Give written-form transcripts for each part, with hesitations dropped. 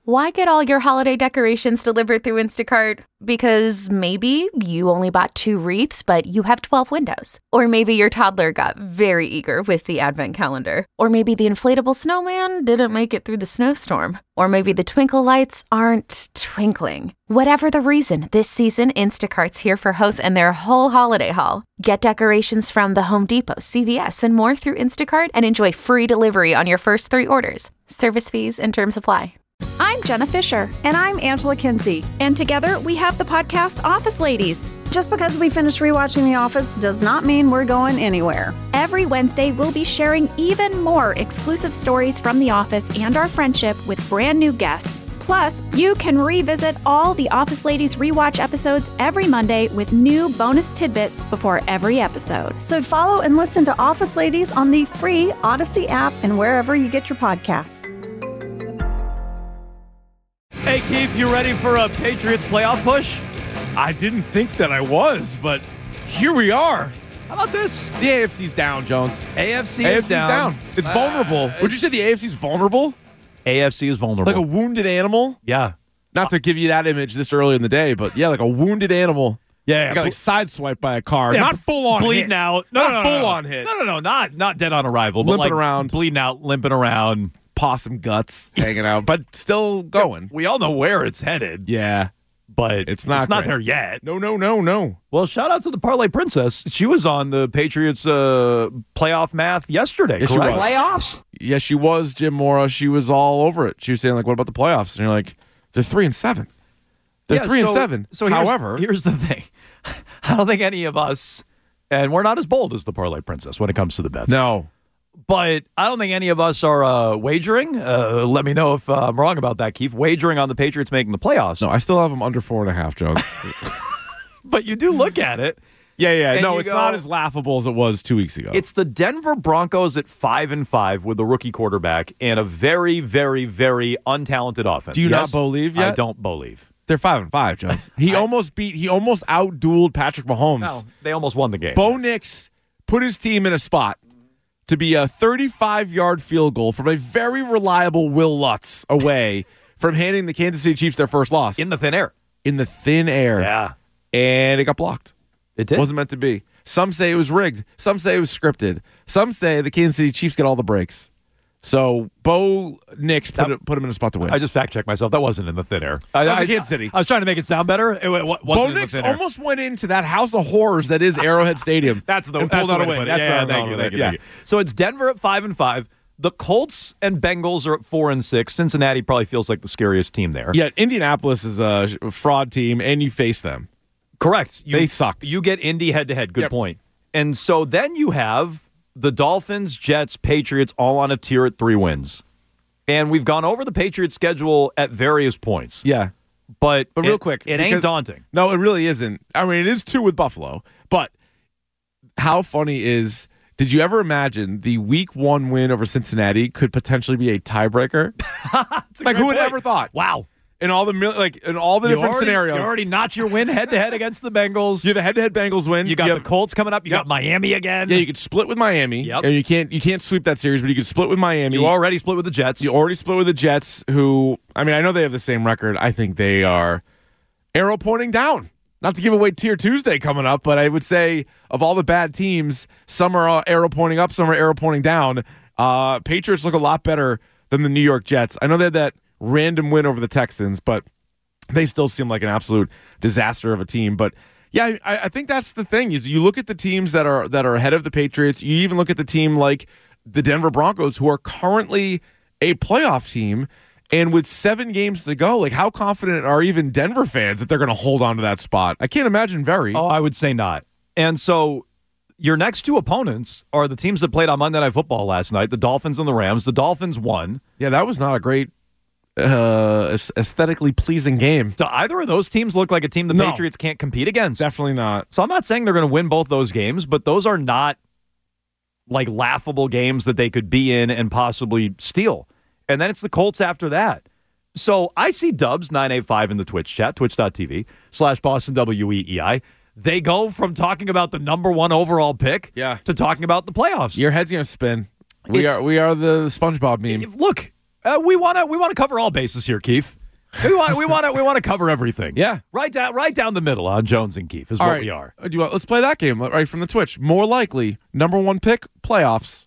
Why get all your holiday decorations delivered through Instacart? Because maybe you only bought 2 wreaths, but you have 12 windows. Or maybe your toddler got very eager with the advent calendar. Or maybe the inflatable snowman didn't make it through the snowstorm. Or maybe the twinkle lights aren't twinkling. Whatever the reason, this season, Instacart's here for hosts and their whole holiday haul. Get decorations from the Home Depot, CVS, and more through Instacart and enjoy free delivery on your first 3 orders. Service fees and terms apply. I'm Jenna Fisher. And I'm Angela Kinsey. And together we have the podcast Office Ladies. Just because we finished rewatching The Office does not mean we're going anywhere. Every Wednesday, we'll be sharing even more exclusive stories from The Office and our friendship with brand new guests. Plus, you can revisit all the Office Ladies rewatch episodes every Monday with new bonus tidbits before every episode. So follow and listen to Office Ladies on the free Odyssey app and wherever you get your podcasts. Hey, Keith, you ready for a Patriots playoff push? I didn't think that I was, but here we are. How about this? The AFC's down, Jones. AFC is down. It's vulnerable. Would you say the AFC's vulnerable? AFC is vulnerable. Like a wounded animal? Yeah. Not to give you that image this early in the day, but yeah, like a wounded animal. Yeah. Got like sideswiped by a car. Yeah, not full on bleeding hit. out. Not full on hit. No. Not dead on arrival. But Limping like around. Bleeding out, limping around. Possum guts hanging out, but still going. We all know where it's headed. Yeah. But It's not great. there yet. No. Well, shout out to the Parlay Princess. She was on the Patriots playoff math yesterday, Yes, correct? she was. Playoffs? Yes, she was, Jim Mora. She was all over it. She was saying, like, what about the playoffs? And you're like, they're 3-7. They're 3-7. So here's the thing. I don't think any of us, and we're not as bold as the Parlay Princess when it comes to the bets. No. But I don't think any of us are wagering. Let me know if I'm wrong about that, Keith. Wagering on the Patriots making the playoffs. No, I still have them under 4.5, Jones. But you do look at it. Yeah. And No, you it's go- not as laughable as it was 2 weeks ago. It's the Denver Broncos at 5-5 with a rookie quarterback and a very, very, very untalented offense. Do you not believe yet? I don't believe. They're 5-5, Jones. He almost outdueled Patrick Mahomes. No, they almost won the game. Bo Nix put his team in a spot to be a 35-yard field goal from a very reliable Will Lutz away from handing the Kansas City Chiefs their first loss. In the thin air. In the thin air. Yeah. And it got blocked. It did. Wasn't meant to be. Some say it was rigged. Some say it was scripted. Some say the Kansas City Chiefs get all the breaks. So Bo Nix put him in a spot to win. I just fact-checked myself. That wasn't in the thin air. That was Kansas City. I was trying to make it sound better. It wasn't Bo in the Nix thin air. almost went into that house of horrors that is Arrowhead Stadium. That's the and pulled out a way to win. put it. That's Yeah, what I'm thank going you. So it's Denver at 5-5. The Colts and Bengals are at 4-6. Cincinnati probably feels like the scariest team there. Yeah, Indianapolis is a fraud team, and you face them. Correct. They suck. You get Indy head-to-head. Good Yep. point. And so then you have the Dolphins, Jets, Patriots all on a tier at 3 wins. And we've gone over the Patriots' schedule at various points. Yeah. But real quick. it ain't daunting. No, it really isn't. I mean, it is 2 with Buffalo. But how funny is, did you ever imagine the week 1 win over Cincinnati could potentially be a tiebreaker? Like, who would ever thought? Wow. In all the different scenarios. You already notched your win head-to-head against the Bengals. You have a head-to-head Bengals win. You got the Colts coming up. You got Miami again. Yeah, you could split with Miami. Yep. And you can't sweep that series, but you could split with Miami. You already split with the Jets. You already split with the Jets, who, I mean, I know they have the same record. I think they are arrow pointing down. Not to give away Tier Tuesday coming up, but I would say of all the bad teams, some are arrow pointing up, some are arrow pointing down. Patriots look a lot better than the New York Jets. I know they had that random win over the Texans, but they still seem like an absolute disaster of a team. But yeah, I think that's the thing is you look at the teams that are ahead of the Patriots. You even look at the team like the Denver Broncos, who are currently a playoff team. And with 7 games to go, like how confident are even Denver fans that they're going to hold on to that spot? I can't imagine very. Oh, I would say not. And so your next 2 opponents are the teams that played on Monday Night Football last night, the Dolphins and the Rams. The Dolphins won. Yeah, that was not a great aesthetically pleasing game. Do either of those teams look like a team the No. Patriots can't compete against? Definitely not. So I'm not saying they're going to win both those games, but those are not like laughable games that they could be in and possibly steal. And then it's the Colts after that. So I see Dubs 985 in the Twitch chat, twitch.tv/BostonWEEI. They go from talking about the number 1 overall pick to talking about the playoffs. Your head's going to spin. We are the SpongeBob meme. Look, We want to cover all bases here, Keith. We want to cover everything. Yeah. Right down the middle on Jones and Keith is All what right. we are. Let's play that game right from the Twitch. More likely, number one pick, playoffs.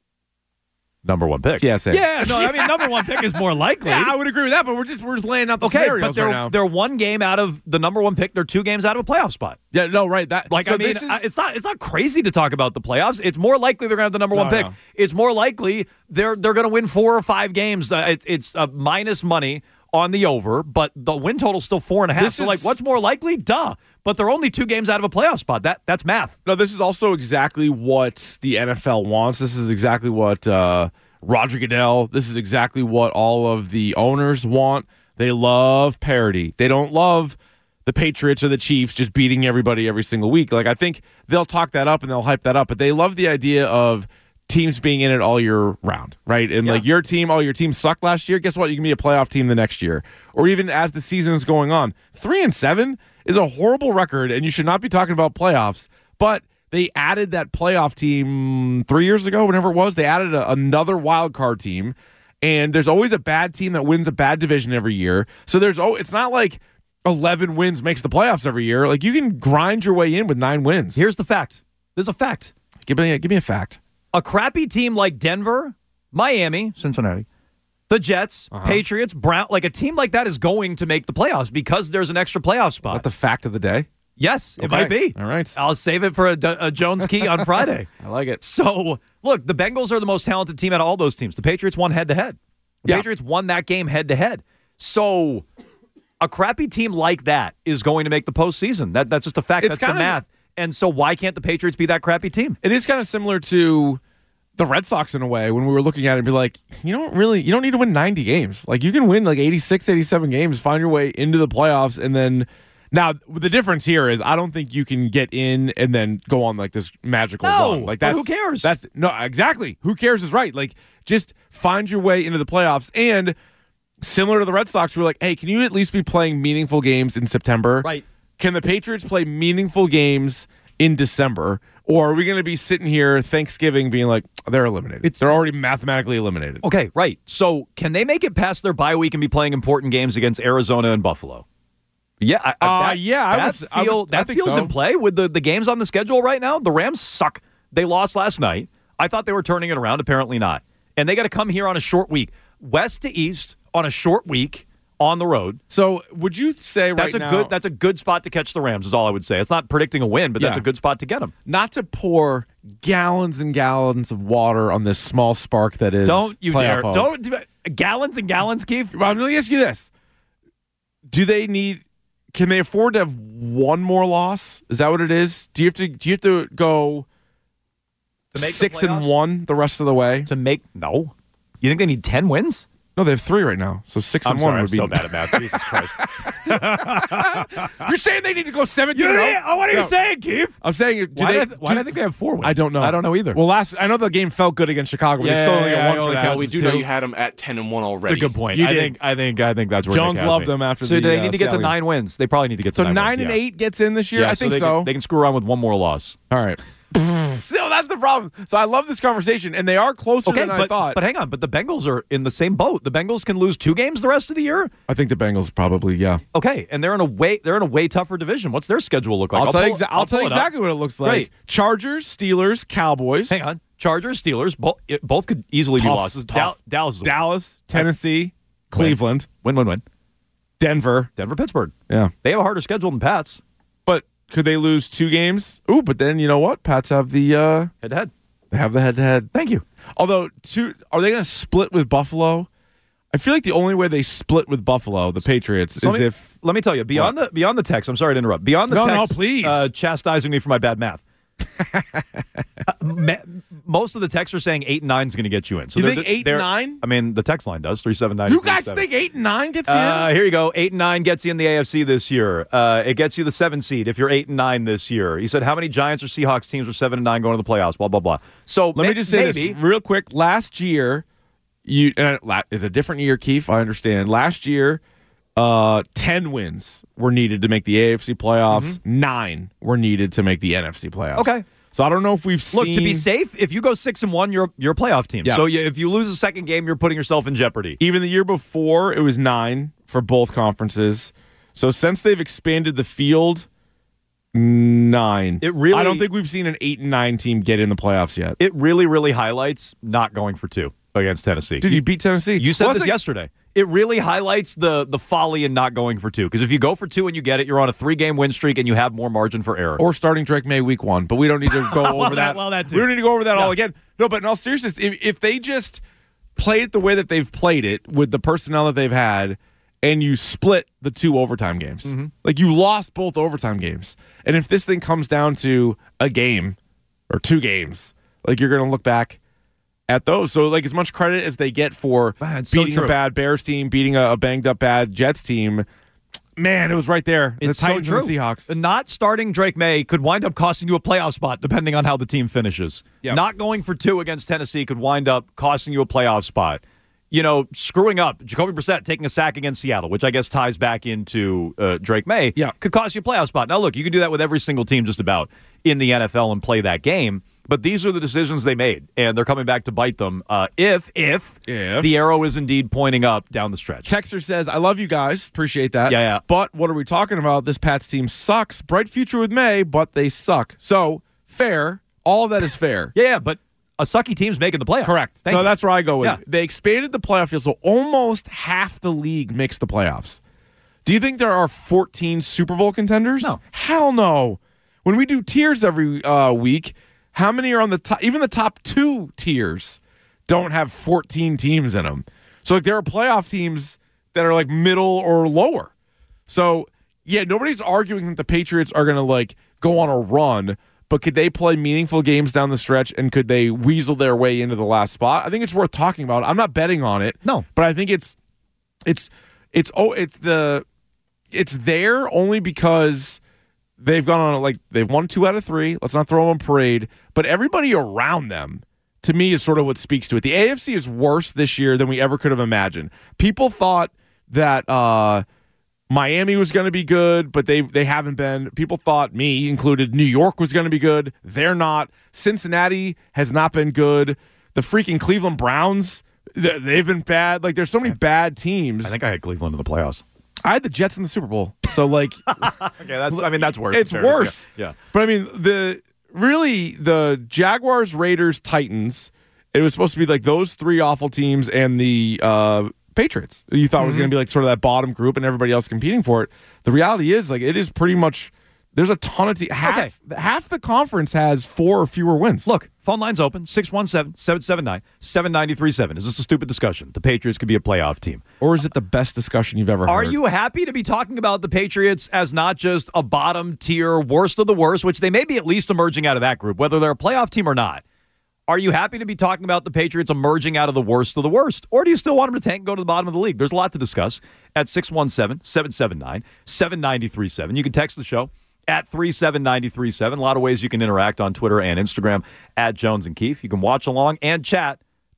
Number one pick. TSA. Yeah, no, I mean number one pick is more likely. Yeah, I would agree with that, but we're just laying out the Okay, scenarios but right now. they're one game out of the number one pick. They're 2 games out of a playoff spot. Yeah, no, right. That Like, so I mean, this is, it's not crazy to talk about the playoffs. It's more likely they're going to have the number one pick. No. It's more likely they're going to win 4 or 5 games. It's minus money on the over, but the win total's still 4.5. So, like, what's more likely? Duh. But they're only 2 games out of a playoff spot. That's math. No, this is also exactly what the NFL wants. This is exactly what Roger Goodell, this is exactly what all of the owners want. They love parity. They don't love the Patriots or the Chiefs just beating everybody every single week. Like, I think they'll talk that up and they'll hype that up, but they love the idea of teams being in it all year round, right? And like your team sucked last year. Guess what? You can be a playoff team the next year, or even as the season is going on. 3-7 is a horrible record, and you should not be talking about playoffs. But they added that playoff team 3 years ago, whenever it was. They added another wild card team, and there's always a bad team that wins a bad division every year. So it's not like 11 wins makes the playoffs every year. Like, you can grind your way in with 9 wins. Here's the fact. There's a fact. Give me a fact. A crappy team like Denver, Miami, Cincinnati, the Jets, Patriots, Brown, like a team like that is going to make the playoffs because there's an extra playoff spot. What the fact of the day? Yes, it might be. All right. I'll save it for a Jones key on Friday. I like it. So, look, the Bengals are the most talented team out of all those teams. The Patriots won head-to-head. The Patriots won that game head-to-head. So, a crappy team like that is going to make the postseason. That's just a fact. That's the math. And so why can't the Patriots be that crappy team? It is kind of similar to the Red Sox in a way when we were looking at it and be like, you don't need to win 90 games. Like, you can win like 86, 87 games, find your way into the playoffs, and then now the difference here is I don't think you can get in and then go on like this magical run. Like, who cares? That's no, exactly. Who cares is right. Like, just find your way into the playoffs. And similar to the Red Sox, we're like, hey, can you at least be playing meaningful games in September? Right. Can the Patriots play meaningful games in December? Or are we going to be sitting here Thanksgiving being like, they're eliminated? They're already mathematically eliminated. Okay, right. So can they make it past their bye week and be playing important games against Arizona and Buffalo? Yeah, that feels so. in play with the games on the schedule right now. The Rams suck. They lost last night. I thought they were turning it around. Apparently not. And they got to come here on a short week. West to east on a short week on the road. So would you say that's a good spot to catch the Rams is all I would say. It's not predicting a win, but that's a good spot to get them. Not to pour gallons and gallons of water on this small spark that is Don't you dare. hope. Don't gallons and gallons, Keith. I'm going to ask you this. Can they afford to have one more loss? Is that what it is? Do you have to go to make 6-1 the rest of the way? No. You think they need 10 wins? No, they have 3 right now. So 6-1 would be. I'm so bad at math. Jesus Christ. You're saying they need to go 17-0? What are you saying, Keith? I'm saying, why do I think they have 4 wins? I don't know. I don't know either. Well, I know the game felt good against Chicago, but they still only got 1 for that. We do know you had them at 10-1 already. That's a good point. You I did. think that's where Jones loved them after so the. So they need to get to Seattle 9 wins. They probably need to get to 9 wins. So 9-8 gets in this year. I think so. They can screw around with one more loss. All right. Still, that's the problem. So I love this conversation, and they are closer than I thought. But hang on, the Bengals are in the same boat. The Bengals can lose 2 games the rest of the year. I think the Bengals probably, yeah. Okay, and they're in a way tougher division. What's their schedule look like? I'll tell you exactly what it looks like. Great. Chargers, Steelers, Cowboys. Hang on, Chargers, Steelers, both could easily be losses. Dallas, Tennessee, Cleveland, win. Denver, Pittsburgh. Yeah, they have a harder schedule than Pats. But could they lose 2 games? Ooh, but then you know what? Pats have the head-to-head. They have the head-to-head. Thank you. Although, are they going to split with Buffalo? I feel like the only way they split with Buffalo, the Patriots, is if. Let me tell you, beyond the text. I'm sorry to interrupt. Beyond the text, no, please. Chastising me for my bad math. Most of the texts are saying 8 and 9 is going to get you in. So you think 8 and 9? I mean, the text line does 379. You guys think 8 and 9 gets you in? Here you go. 8 and 9 gets you in the AFC this year. It gets you the 7 seed if you're 8 and 9 this year. He said, how many Giants or Seahawks teams were 7 and 9 going to the playoffs? Blah blah blah. So let me just say this real quick. Last year, it's a different year, Keith. I understand. Last year, 10 wins were needed to make the AFC playoffs. 9 were needed to make the NFC playoffs. Okay. So I don't know if we've seen. Look, to be safe, if you go 6-1, you're a playoff team. Yeah. So if you lose a second game, you're putting yourself in jeopardy. Even the year before, it was 9 for both conferences. So since they've expanded the field, 9. I don't think we've seen an 8 and 9 team get in the playoffs yet. It really, really highlights not going for 2 against Tennessee. Dude, you beat Tennessee. You said this yesterday. It really highlights the folly in not going for 2. Because if you go for 2 and you get it, you're on a 3-game win streak and you have more margin for error. Or starting Drake May week 1. But we don't need to go over that. Well, that too. We don't need to go over that all again. No, but in all seriousness, if they just play it the way that they've played it with the personnel that they've had, and you split the 2 overtime games. Mm-hmm. Like, you lost both overtime games. And if this thing comes down to a game or 2 games, like, you're going to look back at those. So, like, as much credit as they get for beating a bad Bears team, beating a banged-up bad Jets team, man, it was right there. It's the Titans so true. and the Seahawks. Not starting Drake May could wind up costing you a playoff spot, depending on how the team finishes. Yep. Not going for 2 against Tennessee could wind up costing you a playoff spot. You know, screwing up, Jacoby Brissett taking a sack against Seattle, which I guess ties back into Drake May, could cost you a playoff spot. Now, look, you can do that with every single team just about in the NFL and play that game, but these are the decisions they made, and they're coming back to bite them if the arrow is indeed pointing up down the stretch. Texter says, I love you guys. Appreciate that. Yeah. But what are we talking about? This Pats team sucks. Bright future with May, but they suck. So, fair. All of that is fair. Yeah, but a sucky team's making the playoffs. Correct. Thank you. That's where I go with Yeah. it. They expanded the playoff field, so almost half the league makes the playoffs. Do you think there are 14 Super Bowl contenders? No. Hell no. When we do tiers every week, how many are on the top? Even the top 2 tiers don't have 14 teams in them. So, like, there are playoff teams that are, like, middle or lower. So, yeah, nobody's arguing that the Patriots are going to, like, go on a run. But could they play meaningful games down the stretch, and could they weasel their way into the last spot? I think it's worth talking about. I'm not betting on it. No, but I think it's there only because they've gone on, like, they've won 2 out of 3. Let's not throw them on parade. But everybody around them, to me, is sort of what speaks to it. The AFC is worse this year than we ever could have imagined. People thought that Miami was going to be good, but they haven't been. People thought, me included, New York was going to be good. They're not. Cincinnati has not been good. The freaking Cleveland Browns, they've been bad. Like, there's so many bad teams. I think I had Cleveland in the playoffs. I had the Jets in the Super Bowl. So, like, okay, that's worse. It's worse. Yeah. But I mean, the Jaguars, Raiders, Titans, it was supposed to be like those 3 awful teams and the Patriots. You thought it was going to be like sort of that bottom group and everybody else competing for it. The reality is, like, it is pretty much, there's a ton of half the conference has 4 or fewer wins. Look, phone line's open, 617-779-7937. Is this a stupid discussion? The Patriots could be a playoff team. Or is it the best discussion you've ever heard? Are you happy to be talking about the Patriots as not just a bottom tier, worst of the worst, which they may be at least emerging out of that group, whether they're a playoff team or not? Are you happy to be talking about the Patriots emerging out of the worst of the worst? Or do you still want them to tank and go to the bottom of the league? There's a lot to discuss at 617-779-7937. You can text the show at 37937. A lot of ways you can interact on Twitter and Instagram at Jones and Keefe. You can watch along and chat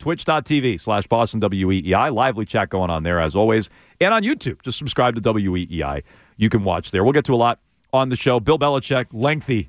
twitch.tv/BostonWEEI. Lively chat going on there as always. And on YouTube, just subscribe to WEEI. You can watch there. We'll get to a lot on the show. Bill Belichick, lengthy,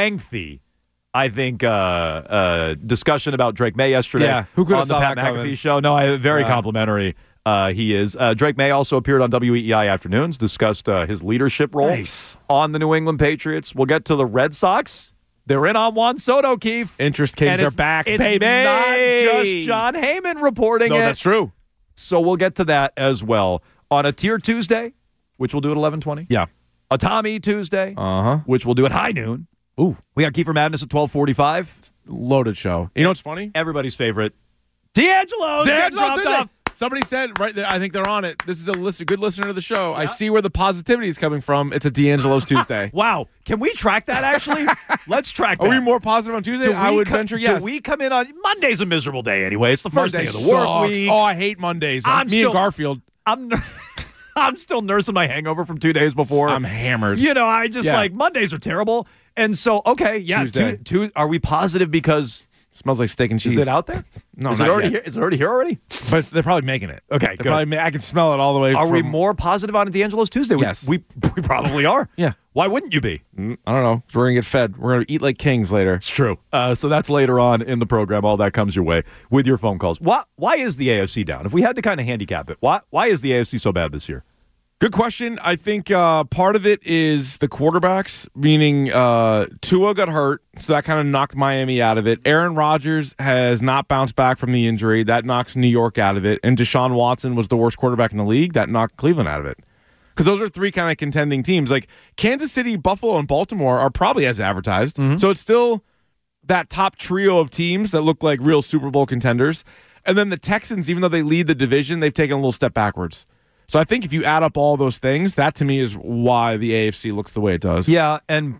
I think, discussion about Drake May yesterday. Yeah, who could have on the saw Pat that McAfee coming? show. No, very complimentary. He is. Drake May also appeared on WEEI Afternoons, discussed his leadership role on the New England Patriots. We'll get to the Red Sox. They're in on Juan Soto, Keefe. Interest kings are back, it's baby. Not just John Heyman reporting it. No, that's true. So we'll get to that as well on a Tier Tuesday, which we'll do at 11:20. Yeah. A Tommy Tuesday, which we'll do at high noon. Ooh. We got Kiefer Madness at 12:45. Loaded show. You know what's funny? Everybody's favorite. D'Angelo's getting dropped off. Somebody said right there, I think they're on it. This is a good listener to the show. Yeah. I see where the positivity is coming from. It's a D'Angelo's Tuesday. Wow. Can we track that, actually? Let's track that. Are we more positive on Tuesday? I would venture yes. Do we come in on Monday's a miserable day anyway. It's the first day of the work week. Oh, I hate Mondays. And Garfield. I'm still nursing my hangover from 2 days before. I'm hammered. You know, I just like Mondays are terrible. And so, okay, yeah, Tuesday. Are we positive because smells like steak and cheese? Is it out there? No, is not it already yet. here? Is it already here already? But they're probably making it. Okay, good. I can smell it all the way. Are we more positive on D'Angelo's Tuesday? Yes, we probably are. Yeah, Why wouldn't you be? I don't know. We're going to get fed. We're going to eat like kings later. It's true. So that's later on in the program. All that comes your way with your phone calls. Why is the AFC down? If we had to kind of handicap it, why is the AFC so bad this year? Good question. I think part of it is the quarterbacks, meaning Tua got hurt, so that kind of knocked Miami out of it. Aaron Rodgers has not bounced back from the injury. That knocks New York out of it. And Deshaun Watson was the worst quarterback in the league. That knocked Cleveland out of it. Because those are three kind of contending teams. Like Kansas City, Buffalo, and Baltimore are probably as advertised. Mm-hmm. So it's still that top trio of teams that look like real Super Bowl contenders. And then the Texans, even though they lead the division, they've taken a little step backwards. So I think if you add up all those things, that to me is why the AFC looks the way it does. Yeah, and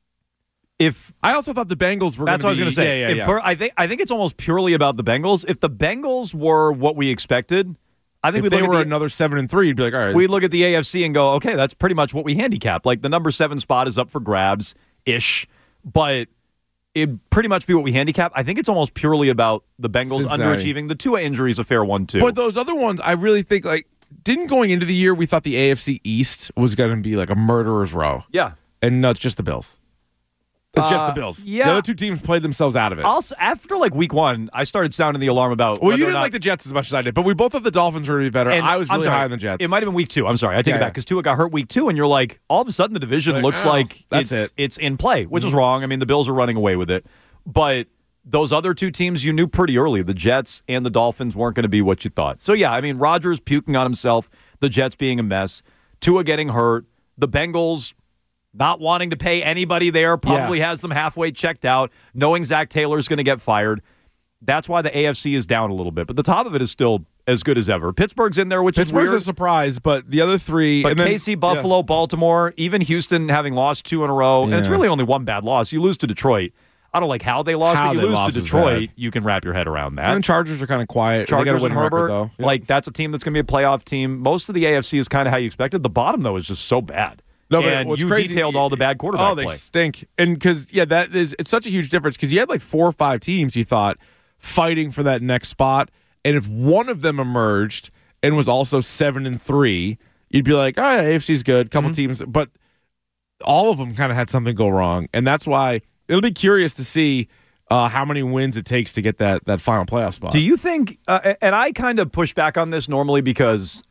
if I also thought the Bengals were going to be... That's what I was going to say. I think it's almost purely about the Bengals. If the Bengals were what we expected, I think if they were another 7-3, you'd be like, all right. We'd look at the AFC and go, okay, that's pretty much what we handicapped. Like the number 7 spot is up for grabs-ish, but it'd pretty much be what we handicap. I think it's almost purely about the Bengals underachieving. The Tua injury is a fair one, too. But those other ones, I really think, like, didn't going into the year we thought the AFC East was going to be like a murderer's row? Yeah. And no, it's just the Bills. It's just the Bills. Yeah. The other two teams played themselves out of it. Also, after like week 1, I started sounding the alarm about. Well, you didn't like the Jets as much as I did, but we both thought the Dolphins were going to be better. And I was really high on the Jets. It might have been week 2. I'm sorry. I take it back because Tua got hurt week 2, and you're like, all of a sudden the division looks like it's in play, which is wrong. I mean, the Bills are running away with it. But those other two teams you knew pretty early, the Jets and the Dolphins, weren't going to be what you thought. So, yeah, I mean, Rodgers puking on himself, the Jets being a mess, Tua getting hurt, the Bengals not wanting to pay anybody there, probably has them halfway checked out, knowing Zach Taylor's going to get fired. That's why the AFC is down a little bit. But the top of it is still as good as ever. Pittsburgh's in there, which is weird. Pittsburgh's a surprise, but the other three... But KC, Buffalo, Baltimore, even Houston having lost 2 in a row, and it's really only one bad loss. You lose to Detroit. I don't like how they lost, but you lose to Detroit, you can wrap your head around that. And Chargers are kind of quiet. Chargers they and Herbert, record, though. Yeah. Like that's a team that's going to be a playoff team. Most of the AFC is kind of how you expected. The bottom, though, is just so bad. No, and what's you crazy, detailed all the bad quarterback play. Oh, they stink. And because, it's such a huge difference because you had like 4 or 5 teams you thought fighting for that next spot. And if one of them emerged and was also 7-3, you'd be like, oh, yeah, AFC's good, couple teams. But all of them kind of had something go wrong. And that's why it'll be curious to see how many wins it takes to get that final playoff spot. Do you think, and I kind of push back on this normally because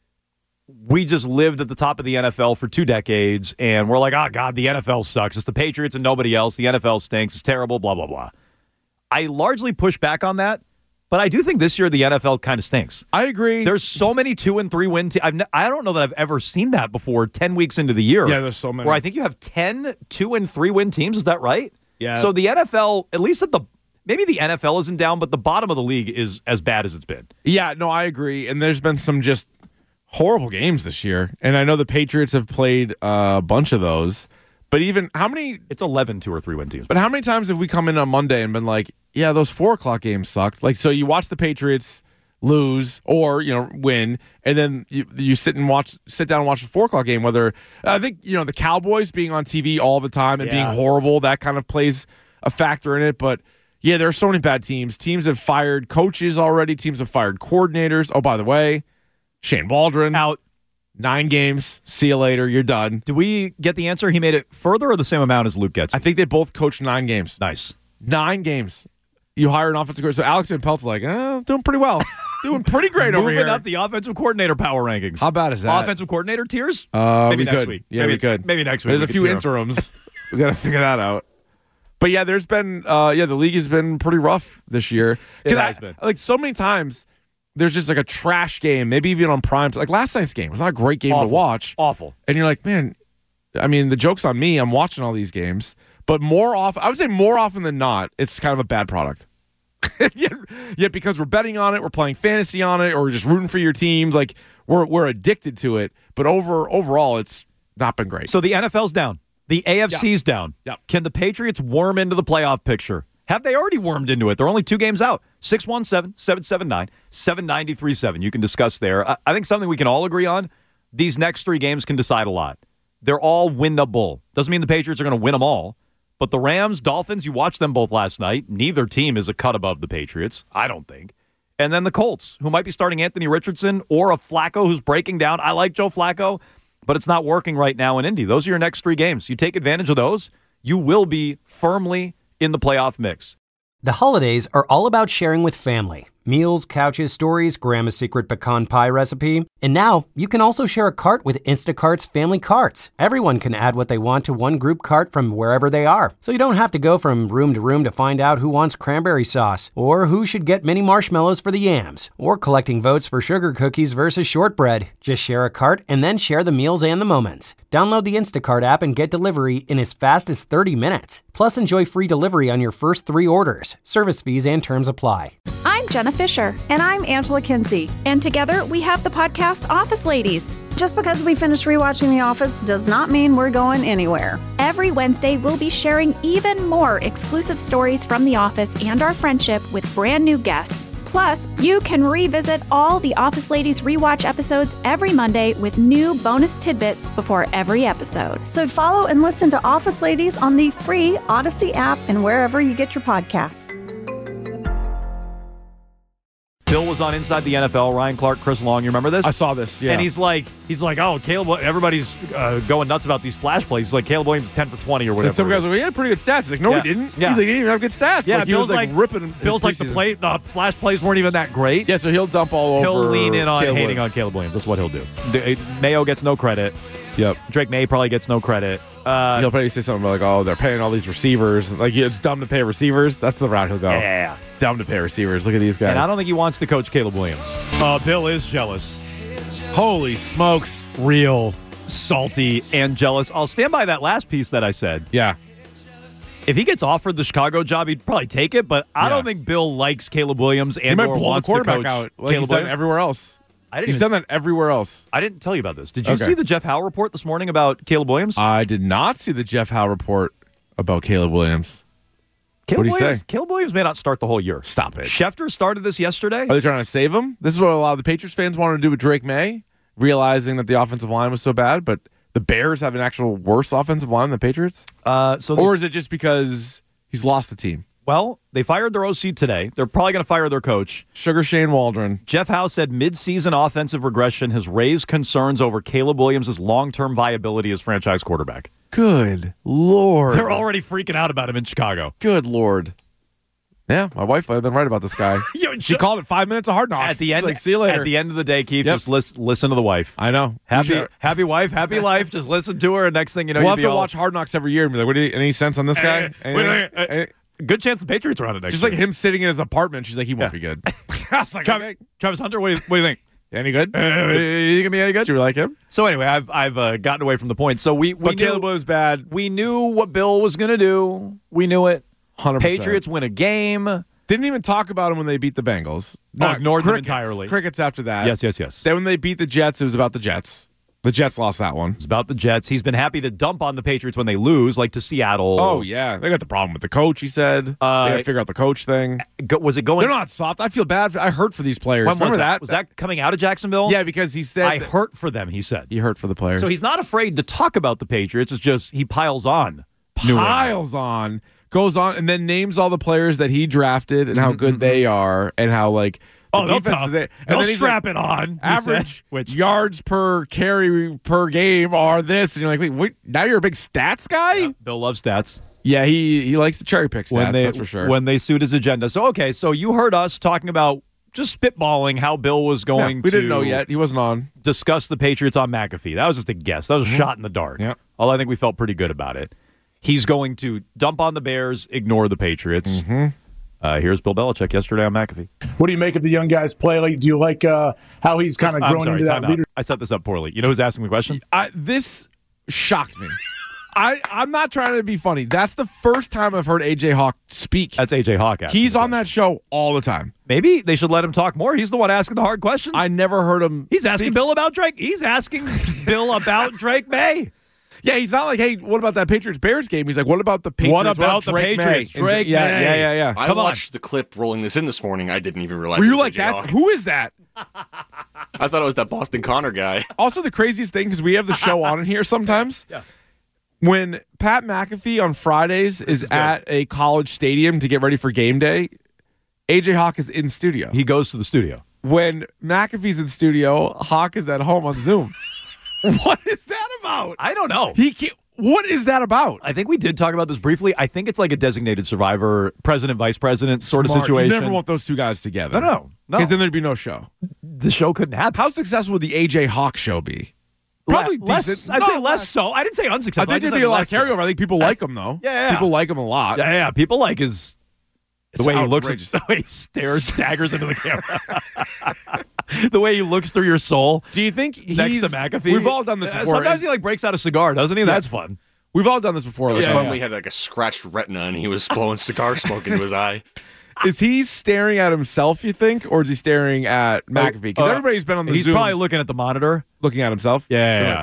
we just lived at the top of the NFL for 2 decades, and we're like, oh, God, the NFL sucks. It's the Patriots and nobody else. The NFL stinks. It's terrible, blah, blah, blah. I largely push back on that, but I do think this year the NFL kind of stinks. I agree. There's so many 2 and 3 win teams. I don't know that I've ever seen that before 10 weeks into the year. Yeah, there's so many. Where I think you have 10 2 and 3 win teams. Is that right? Yeah. So the NFL, at least maybe the NFL isn't down, but the bottom of the league is as bad as it's been. Yeah, no, I agree. And there's been some just horrible games this year. And I know the Patriots have played a bunch of those. But even how many? It's 11 2 or 3 win teams. But how many times have we come in on Monday and been like, yeah, those 4 o'clock games sucked? Like, so you watch the Patriots lose or win, and then you sit down and watch the 4 o'clock game. Whether I think the Cowboys being on TV all the time and being horrible, that kind of plays a factor in it. But yeah, there are so many bad teams. Teams have fired coaches already. Teams have fired coordinators. Oh, by the way, Shane Waldron out 9 games. See you later. You're done. Do we get the answer? He made it further or the same amount as Luke gets? I think they both coached 9 games. Nice. 9 games. You hire an offensive coordinator. So Alex Van Pelt's like, doing pretty well. Doing pretty great over here. Moving up the offensive coordinator power rankings. How bad is that? Offensive coordinator tiers? Maybe next could. week. Yeah, we could. Maybe next week. There's a few interims. We got to figure that out. But yeah, there's been the league has been pretty rough this year. It has been. Like so many times, there's just like a trash game. Maybe even on prime. Like last night's game was not a great game to watch. Awful. And you're like, man, I mean, the joke's on me. I'm watching all these games, but I would say more often than not, it's kind of a bad product. Yet because we're betting on it, we're playing fantasy on it, or we're just rooting for your teams, like we're addicted to it. But overall, it's not been great. So the NFL's down. The AFC's down. Yep. Can the Patriots worm into the playoff picture? Have they already wormed into it? They're only 2 games out. 617-779-7937. You can discuss there. I think something we can all agree on, these next 3 games can decide a lot. They're all winnable. Doesn't mean the Patriots are going to win them all. But the Rams, Dolphins, you watched them both last night. Neither team is a cut above the Patriots, I don't think. And then the Colts, who might be starting Anthony Richardson or a Flacco who's breaking down. I like Joe Flacco, but it's not working right now in Indy. Those are your next 3 games. You take advantage of those, you will be firmly in the playoff mix. The holidays are all about sharing with family. Meals, couches, stories, Grandma's secret pecan pie recipe. And now you can also share a cart with Instacart's Family Carts. Everyone can add what they want to one group cart from wherever they are. So you don't have to go from room to room to find out who wants cranberry sauce, or who should get mini marshmallows for the yams, or collecting votes for sugar cookies versus shortbread. Just share a cart and then share the meals and the moments. Download the Instacart app and get delivery in as fast as 30 minutes. Plus, enjoy free delivery on your first 3 orders. Service fees and terms apply. I'm Jenna Fisher. And I'm Angela Kinsey. And together we have the podcast Office Ladies. Just because we finished rewatching The Office does not mean we're going anywhere. Every Wednesday, we'll be sharing even more exclusive stories from The Office and our friendship with brand new guests. Plus, you can revisit all the Office Ladies rewatch episodes every Monday with new bonus tidbits before every episode. So follow and listen to Office Ladies on the free Odyssey app and wherever you get your podcasts. Bill was on Inside the NFL. Ryan Clark, Chris Long. You remember this? I saw this, yeah. And he's like, oh, Caleb, everybody's going nuts about these flash plays. He's like, Caleb Williams is 10 for 20 or whatever. And some guys are like, he had pretty good stats. He's like, no, he didn't. Yeah. He's like, he didn't even have good stats. Yeah, like, he Bill's was like ripping. Bill's like the flash plays weren't even that great. Yeah, so he'll dump all over. He'll lean in on Caleb hating Williams. on Caleb Williams. That's what he'll do. Mayo gets no credit. Yep. Drake May probably gets no credit. He'll probably say something about like, oh, they're paying all these receivers. Like, it's dumb to pay receivers. That's the route he'll go. Yeah. Dumb to pay receivers. Look at these guys. And I don't think he wants to coach Caleb Williams. Bill is jealous. Holy smokes. Real salty and jealous. I'll stand by that last piece that I said. Yeah. If he gets offered the Chicago job, he'd probably take it, but I don't think Bill likes Caleb Williams He and might or blow the wants to quarterback coach out. Like Caleb he's done Williams. everywhere else. I didn't He's done that everywhere else. I didn't tell you about this. Did you Okay. see the Jeff Howe report this morning about Caleb Williams? I did not see the Jeff Howe report about Caleb Williams. Caleb What'd he Williams, say? Caleb Williams may not start the whole year. Stop it. Schefter started this yesterday. Are they trying to save him? This is what a lot of the Patriots fans wanted to do with Drake May, realizing that the offensive line was so bad, but the Bears have an actual worse offensive line than the Patriots? Or is it just because he's lost the team? Well, they fired their OC today. They're probably going to fire their coach. Sugar Shane Waldron. Jeff Howe said mid-season offensive regression has raised concerns over Caleb Williams' long-term viability as franchise quarterback. Good Lord. They're already freaking out about him in Chicago. Good Lord. Yeah, my wife might have been right about this guy. She called it 5 minutes of Hard Knocks. At the end, She's like, see you later. At the end of the day, Keith, Yep. just listen to the wife. I know. Happy wife, happy life. Just listen to her, and next thing you know, We'll you'll have be to all, watch Hard Knocks every year and be like, any sense on this guy? Good chance the Patriots are on it next Just year. like him sitting in his apartment. She's like, he won't be good. I was like, okay. Travis Hunter, what do you think? Any good? You gonna be any good? Do you like him? So anyway, I've gotten away from the point. So we But knew, Caleb Williams bad. we knew what Bill was gonna do. We knew it. 100%. Patriots win a game. Didn't even talk about him when they beat the Bengals. Ignored them Crickets. entirely. Crickets after that. Yes. Then when they beat the Jets, it was about the Jets. The Jets lost that one. It's about the Jets. He's been happy to dump on the Patriots when they lose, like to Seattle. Oh, yeah. They got the problem with the coach, he said. They got to figure out the coach thing. Was it going? They're not soft. I feel bad. I hurt for these players. When was Remember that? Was that coming out of Jacksonville? Yeah, because he said I hurt for them, he said. he hurt for the players. So he's not afraid to talk about the Patriots. It's just he piles on. New England. piles on, goes on, and then names all the players that he drafted and how good they are and how, like, Oh, the they'll defense tough. they- and They'll then he's strap like, it on. he Average said, yards per carry per game are this, and you're like, wait, now you're a big stats guy? Bill loves stats. Yeah, he likes to cherry pick stats, that's for sure. When they suit his agenda. So, okay, so you heard us talking about just spitballing how Bill was going we to didn't know yet. He wasn't on. discuss the Patriots on McAfee. That was just a guess. That was a shot in the dark. Yep. Although I think we felt pretty good about it. He's going to dump on the Bears, ignore the Patriots. Here's Bill Belichick yesterday on McAfee. What do you make of the young guys play? Like, do you like how he's kind of I'm grown sorry, into that time out. leader? I set this up poorly. You know who's asking the question? This shocked me. I'm not trying to be funny. That's the first time I've heard A.J. Hawk speak. That's A.J. Hawk. asking He's the on question. that show all the time. Maybe they should let him talk more. He's the one asking the hard questions. I never heard him He's asking speak. Bill about Drake. He's asking Bill about Drake May. Yeah, he's not like, hey, what about that Patriots-Bears game? He's like, what about the Patriots? What about the Drake Patriots? May? Drake yeah, May. yeah. I Come on. watched the clip rolling this in this morning. I didn't even realize Were it you was like AJ that? Hawk. Who is that? I thought it was that Boston Connor guy. Also, the craziest thing, because we have the show on in here sometimes. Yeah. When Pat McAfee on Fridays is at a college stadium to get ready for game day, A.J. Hawk is in studio. He goes to the studio. When McAfee's in studio, Hawk is at home on Zoom. What is that about? I don't know. He can't. What is that about? I think we did talk about this briefly. I think it's like a designated survivor, president, vice president sort of situation. You never want those two guys together. No. Because then there'd be no show. The show couldn't happen. How successful would the AJ Hawk show be? Probably less. decent. I'd say less so. I didn't say I unsuccessful. think there'd be a lot of carryover. I think people like him, though. Yeah. People like him a lot. Yeah. People like his... The It's way he looks, outrageous. the way he staggers into the camera, the way he looks through your soul. Do you think he's... Next to McAfee? We've all done this before. Sometimes he breaks out a cigar, doesn't he? That's fun. We've all done this before. It was Listen. fun. We had like a scratched retina and he was blowing cigar smoke into his eye. Is he staring at himself, you think, or is he staring at McAfee? Because everybody's been on the He's Zooms probably looking at the monitor. looking at himself. Yeah.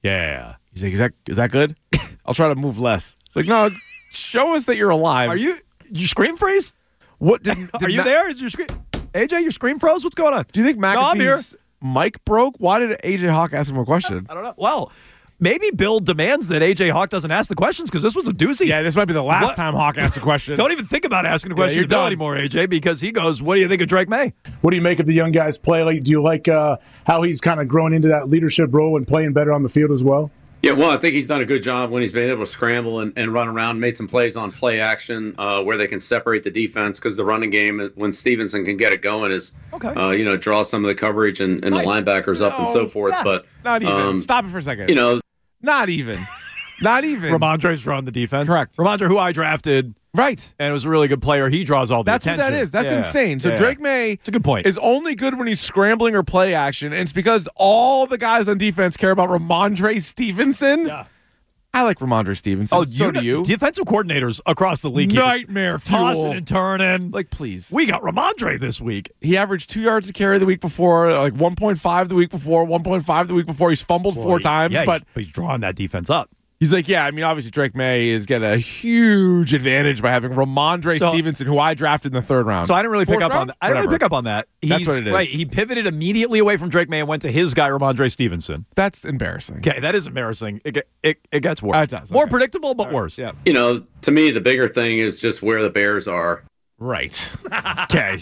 He's like, is that good? I'll try to move less. It's like, no, show us that you're alive. Are you scream freeze? What did Are you there? Is your screen? AJ, your screen froze? What's going on? Do you think I'm here. McAfee's mic broke? Why did AJ Hawk ask him a question? I don't know. Well, maybe Bill demands that AJ Hawk doesn't ask the questions because this was a doozy. Yeah, this might be the last time Hawk asked a question. Don't even think about asking a question you're to Bill done. anymore, AJ, because he goes, "What do you think of Drake May?" What do you make of the young guys play? Like, do you like how he's kind of grown into that leadership role and playing better on the field as well? Yeah, well, I think he's done a good job when he's been able to scramble and run around, made some plays on play action where they can separate the defense because the running game, when Stevenson can get it going, is, draw some of the coverage and the linebackers up and so forth. Yeah. But Not even. Stop it for a second. Not even. Ramondre's drawing the defense. Correct. Ramondre, who I drafted. Right. And it was a really good player. He draws all the That's attention. what that is. That's Yeah. insane. So Yeah. Drake May It's a good point. is only good when he's scrambling or play action, and it's because all the guys on defense care about Ramondre Stevenson. Yeah. I like Ramondre Stevenson. Oh, so do you? Defensive coordinators across the league. Nightmare fuel. Tossing and turning. Like, please. We got Ramondre this week. He averaged 2 yards a carry the week before, like 1.5 the week before, 1.5 the week before. He's fumbled 4 times, Yeah, but he's drawing that defense up. he's like, yeah, I mean, obviously Drake May is getting a huge advantage by having Ramondre Stevenson, who I drafted in the 3rd round. So I didn't really pick Fourth up on round? that. I didn't really Whatever. pick up on that. That's what it is. Right. He pivoted immediately away from Drake May and went to his guy, Ramondre Stevenson. That's embarrassing. Okay, that is embarrassing. It gets worse. It does, More okay. predictable, but worse. Yeah. to me, the bigger thing is just where the Bears are. Right. Okay.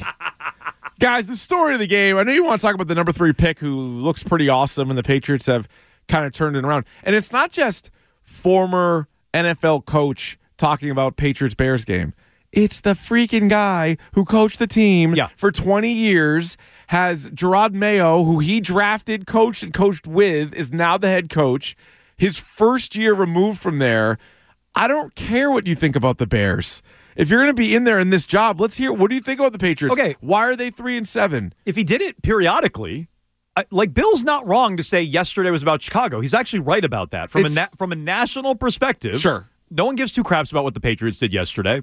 Guys, the story of the game, I know you want to talk about the number 3 pick who looks pretty awesome, and the Patriots have kind of turned it around. And it's not just former NFL coach talking about Patriots-Bears game. It's the freaking guy who coached the team for 20 years, has Gerard Mayo, who he drafted, coached, and coached with, is now the head coach. His first year removed from there. I don't care what you think about the Bears. If you're going to be in there in this job, let's hear, what do you think about the Patriots? Okay. Why are they 3-7? If he did it periodically, Bill's not wrong to say yesterday was about Chicago. He's actually right about that. From a national perspective, Sure. No one gives two craps about what the Patriots did yesterday.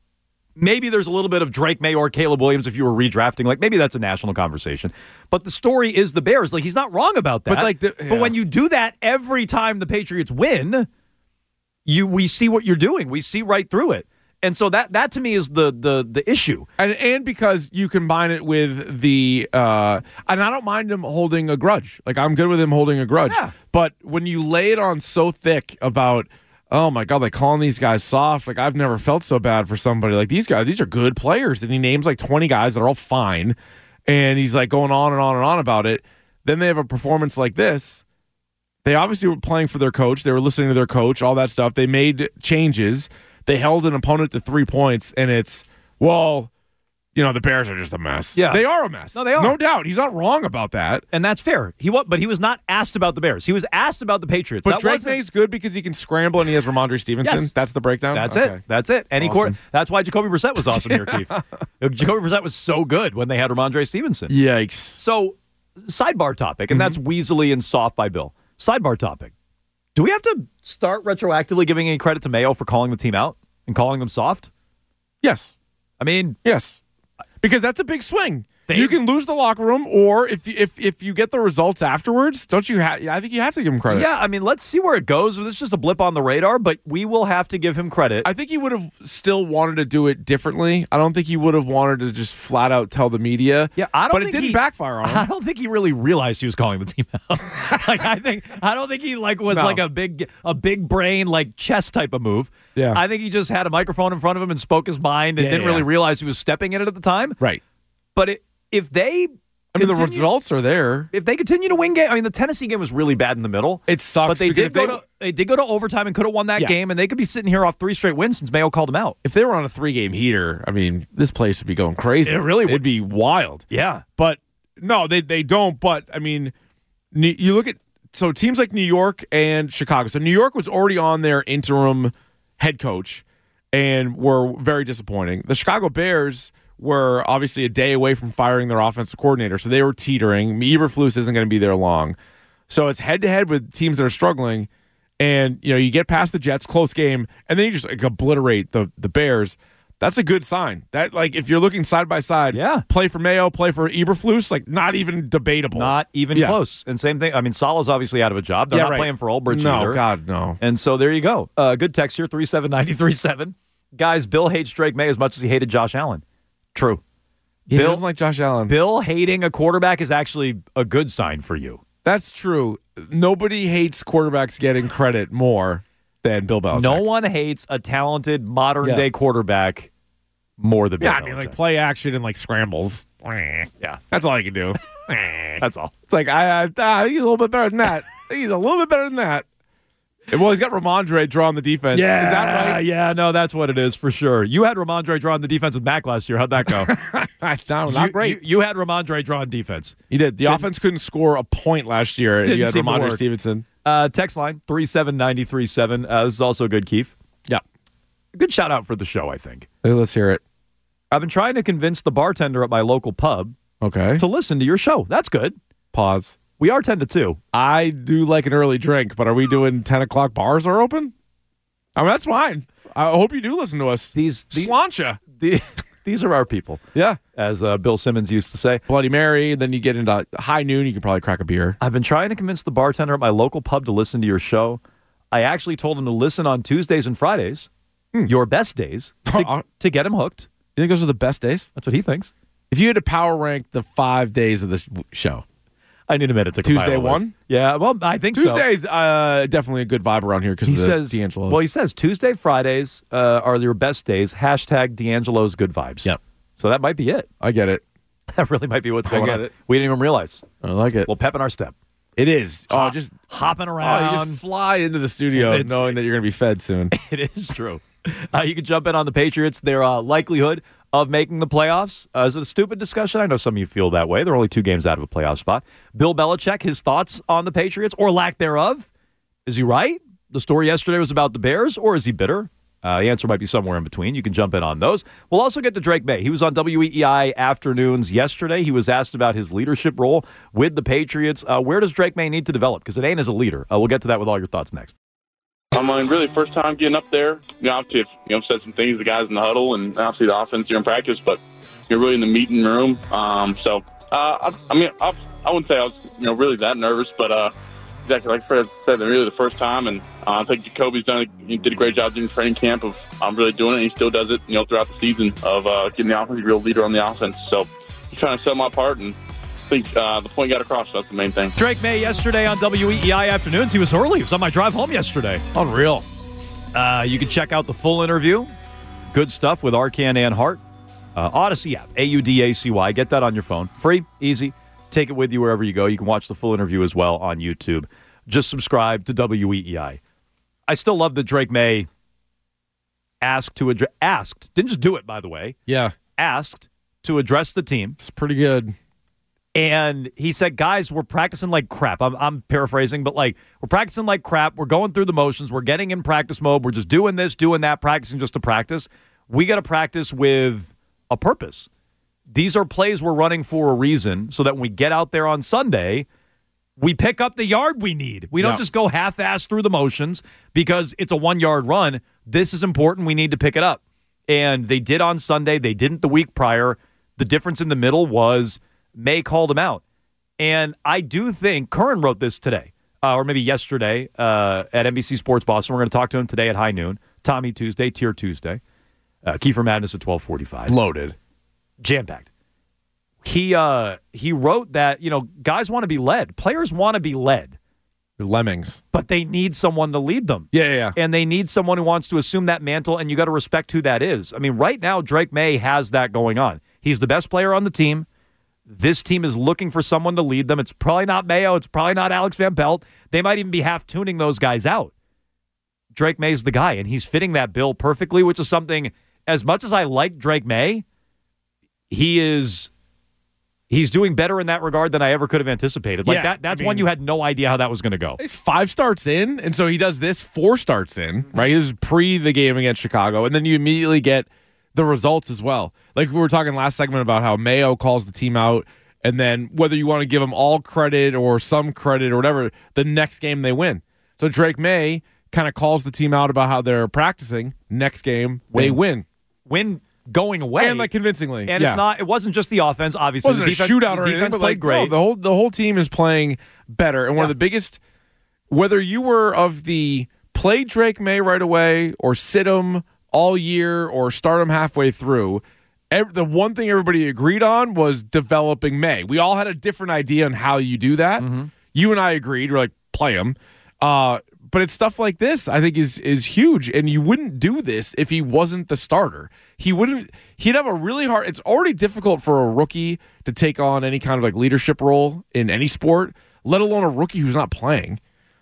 Maybe there's a little bit of Drake May or Caleb Williams if you were redrafting. Like, maybe that's a national conversation. But the story is the Bears. Like, he's not wrong about that. But when you do that every time the Patriots win, we see what you're doing. We see right through it. And so that to me is the issue. And because you combine it with the and I don't mind him holding a grudge. Like, I'm good with him holding a grudge. Yeah. But when you lay it on so thick about, oh my God, like calling these guys soft, like I've never felt so bad for somebody. Like, these guys, these are good players. And he names like 20 guys that are all fine. And he's like going on and on and on about it. Then they have a performance like this. They obviously were playing for their coach. They were listening to their coach, all that stuff. They made changes. They held an opponent to 3 points, and it's, well, the Bears are just a mess. Yeah. They are a mess. No, they are. No doubt. He's not wrong about that. And that's fair. But he was not asked about the Bears. He was asked about the Patriots. But Drake May's good because he can scramble and he has Ramondre Stevenson. Yes. That's the breakdown? That's Okay. it. That's it. Awesome. That's why Jacoby Brissett was awesome here, Keith. Jacoby Brissett was so good when they had Ramondre Stevenson. Yikes. So, sidebar topic, and that's Weasley and soft by Bill. Sidebar topic. Do we have to start retroactively giving any credit to Mayo for calling the team out and calling them soft? Yes. I mean, yes. Because that's a big swing. You can lose the locker room, or if you get the results afterwards, don't you? I think you have to give him credit. Yeah, I mean, let's see where it goes. This is just a blip on the radar, but we will have to give him credit. I think he would have still wanted to do it differently. I don't think he would have wanted to just flat out tell the media. Yeah, but it didn't backfire on him. I don't think he really realized he was calling the team out. I don't think he was like a big brain like chess type of move. Yeah, I think he just had a microphone in front of him and spoke his mind and didn't really realize he was stepping in it at the time. Right, but if they I mean, the results are there. If they continue to win game, I mean, the Tennessee game was really bad in the middle. It sucks. But they did go to overtime and could have won that game, and they could be sitting here off 3 straight wins since Mayo called them out. If they were on a 3-game heater, I mean, this place would be going crazy. It really would. It'd be wild. Yeah. But no, they don't. But I mean, you look at teams like New York and Chicago. So New York was already on their interim head coach and were very disappointing. The Chicago Bears were obviously a day away from firing their offensive coordinator, so they were teetering. Eberflus isn't going to be there long. So it's head-to-head with teams that are struggling, and you get past the Jets, close game, and then you just obliterate the Bears. That's a good sign. That if you're looking side by side, play for Mayo, play for Eberflus, not even debatable. Not even close. And same thing, I mean, Salah's obviously out of a job. They're not playing for Ulbrich either. No, God, no. And so there you go. Good text here, 37937. Guys, Bill hates Drake May as much as he hated Josh Allen. True. He doesn't like Josh Allen. Bill hating a quarterback is actually a good sign for you. That's true. Nobody hates quarterbacks getting credit more than Bill Belichick. No one hates a talented modern-day quarterback more than Bill Belichick. I mean, play action and scrambles. Yeah. That's all he can do. That's all. It's like, I think he's a little bit better than that. He's a little bit better than that. Well, he's got Ramondre drawing the defense. Yeah, is that right? Yeah, no, that's what it is for sure. You had Ramondre drawing the defense with Mac last year. How'd that go? Not great. You had Ramondre drawing defense. He did. The offense couldn't score a point last year. You had Ramondre Stevenson. Text line 37937. This is also good, Keith. Yeah. Good shout out for the show, I think. Hey, let's hear it. I've been trying to convince the bartender at my local pub to listen to your show. That's good. Pause. We are 10 to 2. I do like an early drink, but are we doing 10 o'clock bars are open? I mean, that's fine. I hope you do listen to us. Slancha. These are our people. Yeah. As Bill Simmons used to say. Bloody Mary, then you get into high noon, you can probably crack a beer. I've been trying to convince the bartender at my local pub to listen to your show. I actually told him to listen on Tuesdays and Fridays, your best days, to get him hooked. You think those are the best days? That's what he thinks. If you had to power rank the 5 days of the show. I need a minute to Tuesday 1? Yeah, well, I think Tuesday's definitely a good vibe around here because of the D'Angelo's. Well, he says Tuesday, Fridays are your best days. # D'Angelo's good vibes. Yep. So that might be it. I get it. That really might be what's going on. It. We didn't even realize. I like it. Well, pep in our step. It is. Just hopping around. You just fly into the studio knowing that you're going to be fed soon. It is true. You can jump in on the Patriots, their likelihood of making the playoffs. Is it a stupid discussion? I know some of you feel that way. They're only 2 games out of a playoff spot. Bill Belichick, his thoughts on the Patriots, or lack thereof. Is he right? The story yesterday was about the Bears, or is he bitter? The answer might be somewhere in between. You can jump in on those. We'll also get to Drake May. He was on WEEI Afternoons yesterday. He was asked about his leadership role with the Patriots. Where does Drake May need to develop? Because it ain't as a leader. We'll get to that with all your thoughts next. I'm really first time getting up there. Obviously, I've said some things to the guys in the huddle and obviously the offense during practice, but you're really in the meeting room. I wouldn't say I was really that nervous, but exactly like Fred said, really the first time, and I think Jacoby's did a great job during training camp of really doing it, and he still does it throughout the season of getting the offense, real leader on the offense. So he's trying to set my part, and I think the point got across. That's the main thing. Drake May yesterday on WEEI Afternoons. He was early. He was on my drive home yesterday. Unreal. You can check out the full interview. Good stuff with Arcand and Hart. Odyssey app, AUDACY. Get that on your phone. Free, easy. Take it with you wherever you go. You can watch the full interview as well on YouTube. Just subscribe to WEEI. I still love that Drake May asked, didn't just do it, by the way. Yeah. Asked to address the team. It's pretty good. And he said, guys, we're practicing like crap. I'm paraphrasing, but we're practicing like crap. We're going through the motions. We're getting in practice mode. We're just doing this, doing that, practicing just to practice. We got to practice with a purpose. These are plays we're running for a reason so that when we get out there on Sunday, we pick up the yard we need. We don't just go half-assed through the motions because it's a 1-yard run. This is important. We need to pick it up. And they did on Sunday. They didn't the week prior. The difference in the middle was May called him out. And I do think, Curran wrote this today, or maybe yesterday at NBC Sports Boston. We're going to talk to him today at high noon. Tommy Tuesday, Tier Tuesday. Kiefer Madness at 12:45. Loaded. Jam-packed. He wrote that, guys want to be led. Players want to be led. They're lemmings. But they need someone to lead them. Yeah. And they need someone who wants to assume that mantle, and you got to respect who that is. I mean, right now, Drake May has that going on. He's the best player on the team. This team is looking for someone to lead them. It's probably not Mayo. It's probably not Alex Van Pelt. They might even be half-tuning those guys out. Drake May's the guy, and he's fitting that bill perfectly, which is something, as much as I like Drake May, he's doing better in that regard than I ever could have anticipated. That's one you had no idea how that was going to go. 5 starts in, and so he does this 4 starts in, right? This is pre the game against Chicago, and then you immediately get the results as well. Like we were talking last segment about how Mayo calls the team out, and then whether you want to give them all credit or some credit or whatever, the next game they win. So Drake May kind of calls the team out about how they're practicing. Next game, they win. Win going away. And convincingly. And it wasn't just the offense, obviously. It wasn't a shootout or anything, but played great. No, the whole team is playing better. And one of the biggest, whether you were of the play Drake May right away or sit him all year or start him halfway through, the one thing everybody agreed on was developing May. We all had a different idea on how you do that. Mm-hmm. You and I agreed. We're like, play him. But it's stuff like this I think is huge. And you wouldn't do this if he wasn't the starter. He'd have a really hard, it's already difficult for a rookie to take on any kind of leadership role in any sport, let alone a rookie who's not playing.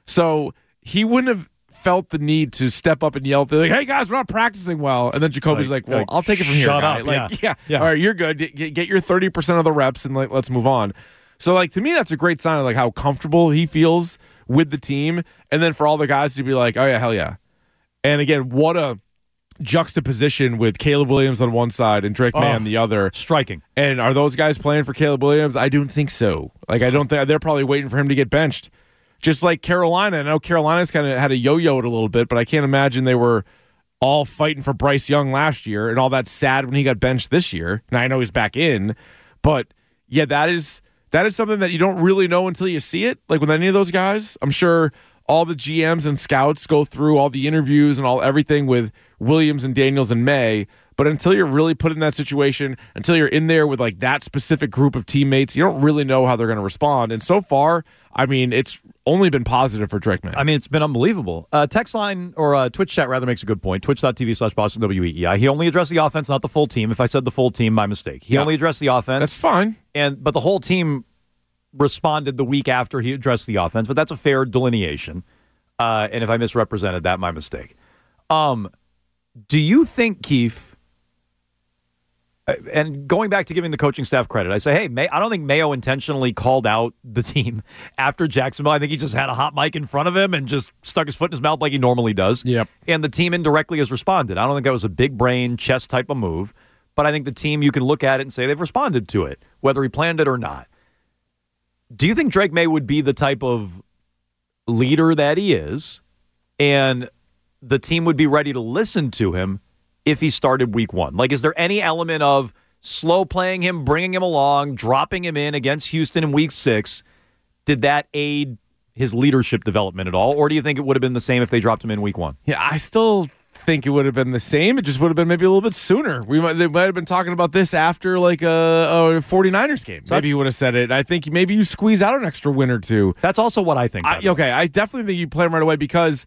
So he wouldn't have felt the need to step up and yell, hey guys, we're not practicing well. And then Jacoby's well, I'll take it from here. Shut guy. up. Yeah. All right, you're good. Get your 30% of the reps and let's move on. So to me, that's a great sign of how comfortable he feels with the team. And then for all the guys to be like, oh yeah, hell yeah. And again, what a juxtaposition with Caleb Williams on one side and Drake May on the other. Striking. And are those guys playing for Caleb Williams? I don't think so. I don't think they're probably waiting for him to get benched. Just like Carolina. I know Carolina's kind of had a yo-yo it a little bit, but I can't imagine they were all fighting for Bryce Young last year and all that sad when he got benched this year. Now I know he's back in, but yeah, that is something that you don't really know until you see it. Like with any of those guys, I'm sure all the GMs and scouts go through all the interviews and everything with Williams and Daniels and May. But until you're really put in that situation, until you're in there with that specific group of teammates, you don't really know how they're going to respond. And so far, it's only been positive for Drake May. It's been unbelievable. Text line or Twitch chat rather makes a good point. Twitch.tv/Boston WEEI. He only addressed the offense, not the full team. If I said the full team, my mistake. He only addressed the offense. That's fine. But the whole team responded the week after he addressed the offense. But that's a fair delineation. And if I misrepresented that, my mistake. Do you think, Keith? And going back to giving the coaching staff credit, I say, hey, I don't think Mayo intentionally called out the team after Jacksonville. I think he just had a hot mic in front of him and just stuck his foot in his mouth like he normally does. Yep. And the team indirectly has responded. I don't think that was a big brain chess type of move, but I think the team, you can look at it and say they've responded to it, whether he planned it or not. Do you think Drake May would be the type of leader that he is, and the team would be ready to listen to him if he started week 1? Is there any element of slow playing him, bringing him along, dropping him in against Houston in week 6? Did that aid his leadership development at all? Or do you think it would have been the same if they dropped him in week 1? Yeah, I still think it would have been the same. It just would have been maybe a little bit sooner. They might have been talking about this after a 49ers game. So maybe you would have said it. I think maybe you squeeze out an extra win or two. That's also what I think. I definitely think you play him right away because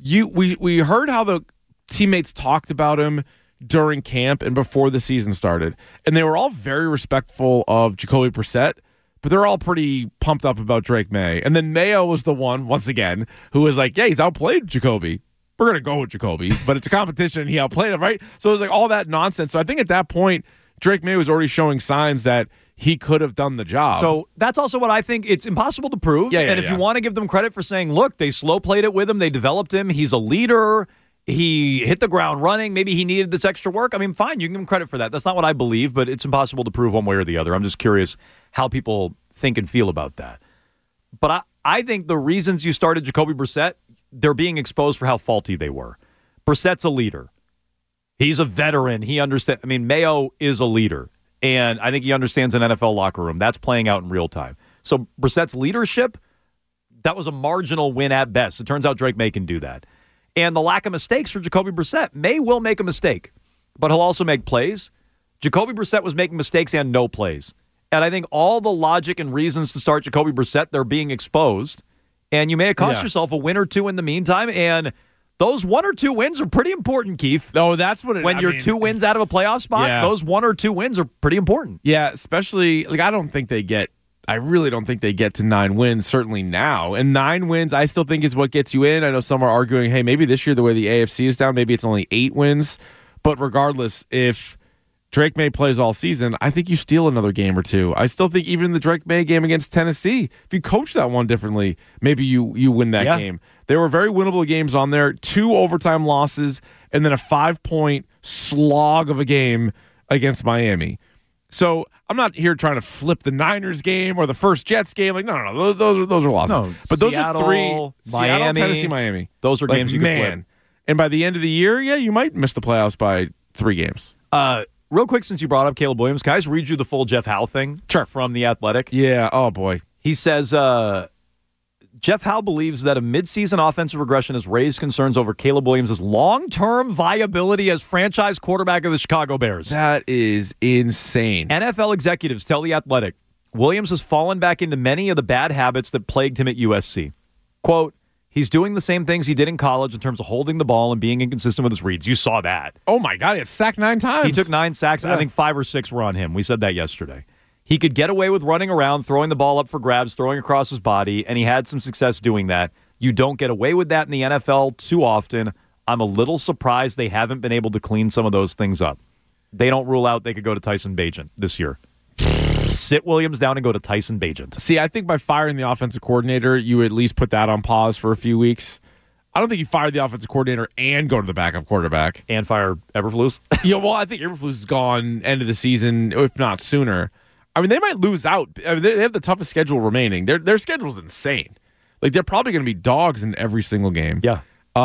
we heard how the teammates talked about him during camp and before the season started, and they were all very respectful of Jacoby Brissett, but they're all pretty pumped up about Drake May. And then Mayo was the one, once again, who was like, yeah, he's outplayed Jacoby. We're going to go with Jacoby, but it's a competition and he outplayed him, right? So it was all that nonsense. So I think at that point, Drake May was already showing signs that he could have done the job. So that's also what I think. It's impossible to prove. And if you want to give them credit for saying, look, they slow played it with him, they developed him, he's a leader, he hit the ground running, maybe he needed this extra work. Fine, you can give him credit for that. That's not what I believe, but it's impossible to prove one way or the other. I'm just curious how people think and feel about that. But I think the reasons you started Jacoby Brissett, they're being exposed for how faulty they were. Brissett's a leader. He's a veteran. He understands. Mayo is a leader, and I think he understands an NFL locker room. That's playing out in real time. So Brissett's leadership, that was a marginal win at best. It turns out Drake May can do that. And the lack of mistakes for Jacoby Brissett. May will make a mistake, but he'll also make plays. Jacoby Brissett was making mistakes and no plays. And I think all the logic and reasons to start Jacoby Brissett, they're being exposed. And you may have cost yourself a win or two in the meantime. And Those 1 or 2 wins are pretty important, Keith. No, that's what it is. When you're 2 wins out of a playoff spot, those 1 or 2 wins are pretty important. Yeah, especially, like, I really don't think they get to 9 wins, certainly now. And 9 wins, I still think is what gets you in. I know some are arguing, hey, maybe this year, the way the AFC is down, maybe it's only 8 wins. But regardless, if Drake May plays all season, I think you steal another game or 2. I still think even the Drake May game against Tennessee, if you coach that one differently, maybe you win that game. There were very winnable games on there, 2 overtime losses, and then a 5-point slog of a game against Miami. So I'm not here trying to flip the Niners game or the first Jets game. Like, no. Those are losses. No, but those are 3: Seattle, Miami, Tennessee, Miami. Those are games you can flip. And by the end of the year, you might miss the playoffs by 3 games. Real quick, since you brought up Caleb Williams, can I just read you the full Jeff Howe thing from The Athletic? Yeah. Oh, boy. He says, Jeff Howe believes that a midseason offensive regression has raised concerns over Caleb Williams' long-term viability as franchise quarterback of the Chicago Bears. That is insane. NFL executives tell The Athletic, Williams has fallen back into many of the bad habits that plagued him at USC. Quote, he's doing the same things he did in college in terms of holding the ball and being inconsistent with his reads. You saw that. Oh, my God. He had sacked 9 times. He took 9 sacks. Yeah. I think 5 or 6 were on him. We said that yesterday. He could get away with running around, throwing the ball up for grabs, throwing across his body, and he had some success doing that. You don't get away with that in the NFL too often. I'm a little surprised they haven't been able to clean some of those things up. They don't rule out they could go to Tyson Bagent this year. Sit Williams down and go to Tyson Bagent. See, I think by firing the offensive coordinator, you at least put that on pause for a few weeks. I don't think you fire the offensive coordinator and go to the backup quarterback. And fire Eberflus? I think Eberflus is gone end of the season, if not sooner. I mean, they might lose out. I mean, they have the toughest schedule remaining. Their schedule's insane. Like, they're probably going to be dogs in every single game. Yeah.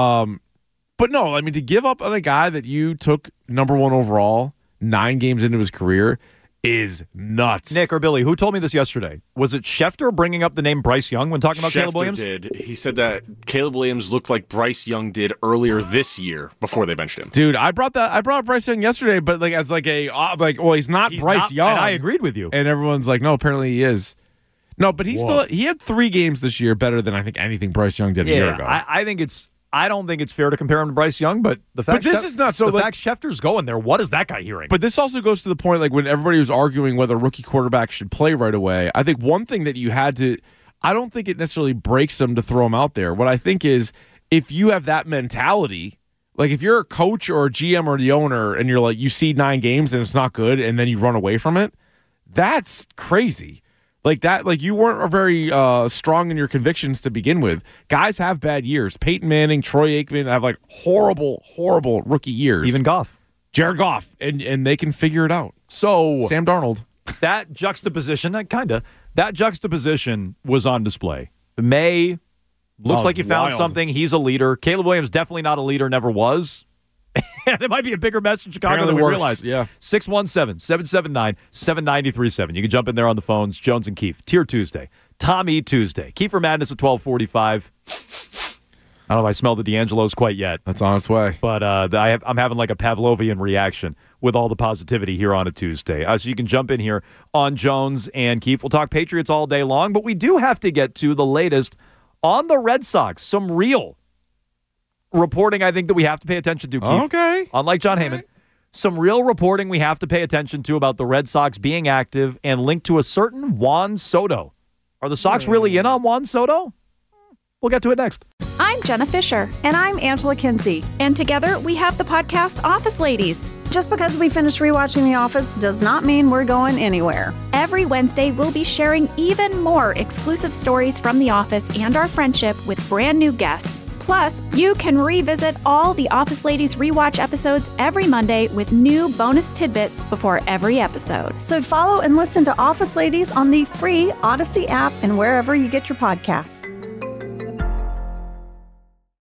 But no, I mean, to give up on a guy that you took number 1 overall 9 games into his career is nuts. Nick or Billy, who told me this yesterday? Was it Schefter bringing up the name Bryce Young when talking about Caleb Williams? Did. He said that Caleb Williams looked like Bryce Young did earlier this year before they benched him. Dude, I brought up Bryce Young yesterday, but like as like a he's not Bryce Young. And I agreed with you. And everyone's like, no, apparently he is. No, but he had 3 games this year better than I think anything Bryce Young did a year ago. I don't think it's fair to compare him to Bryce Young, but the fact this is not so. The fact Schefter's going there, what is that guy hearing? But this also goes to the point, like when everybody was arguing whether rookie quarterbacks should play right away. I think one thing that you had to, I don't think it necessarily breaks them to throw him out there. What I think is, if you have that mentality, like if you're a coach or a GM or the owner, and you're like you see 9 games and it's not good, and then you run away from it, that's crazy. Like that, like you weren't very strong in your convictions to begin with. Guys have bad years. Peyton Manning, Troy Aikman have like horrible rookie years. Even Goff. Jared Goff. And they can figure it out. So Sam Darnold. That juxtaposition was on display. May looks like he found something. He's a leader. Caleb Williams definitely not a leader, never was. And it might be a bigger mess in Chicago than we realize. Yeah. 617-779-7937. You can jump in there on the phones. Jones and Keefe. Tier Tuesday. Tommy Tuesday. Kiefer Madness at 12:45. I don't know if I smell the D'Angelo's quite yet. That's on its way. But I'm having like a Pavlovian reaction with all the positivity here on a Tuesday. So you can jump in here on Jones and Keefe. We'll talk Patriots all day long, but we do have to get to the latest on the Red Sox. Some real reporting I think that we have to pay attention to, Keith. Okay. Unlike John Heyman. Some real reporting we have to pay attention to about the Red Sox being active and linked to a certain Juan Soto. Are the Sox really in on Juan Soto? We'll get to it next. I'm Jenna Fisher. And I'm Angela Kinsey. And together we have the podcast Office Ladies. Just because we finished rewatching The Office does not mean we're going anywhere. Every Wednesday, we'll be sharing even more exclusive stories from The Office and our friendship with brand new guests. Plus, you can revisit all the Office Ladies rewatch episodes every Monday with new bonus tidbits before every episode. So follow and listen to Office Ladies on the free Odyssey app and wherever you get your podcasts.